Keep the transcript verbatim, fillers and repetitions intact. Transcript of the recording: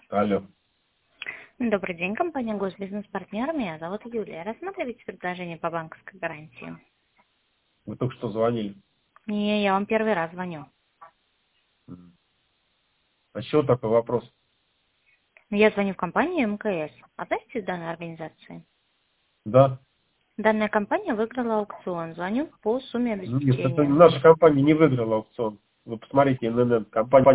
Алло. Добрый день, компания Госбизнес-партнер. Меня зовут Юлия. Рассматривайте предложение по банковской гарантии. Вы только что звонили. Не, я вам первый раз звоню. Мгм. А с чего такой вопрос? Я звоню в компанию МКС. Относитесь к данной организации? Да. Данная компания выиграла аукцион. Звоню по сумме Нет, это обеспечения. наша компания не выиграла аукцион. Вы посмотрите, эн эн эн, компания